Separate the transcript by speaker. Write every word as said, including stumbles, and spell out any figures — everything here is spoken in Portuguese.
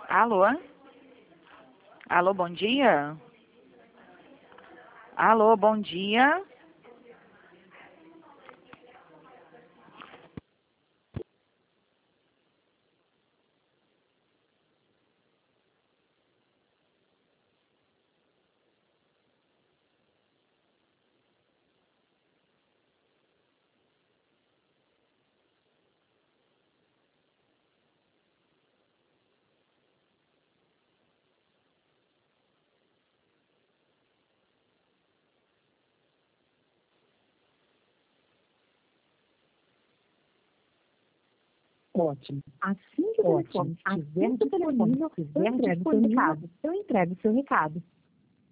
Speaker 1: Alô? Alô, bom dia? Alô, bom dia?
Speaker 2: Ótimo. Assim que o telefone estiver disponível, eu entrego o seu recado. Eu entrego o seu recado.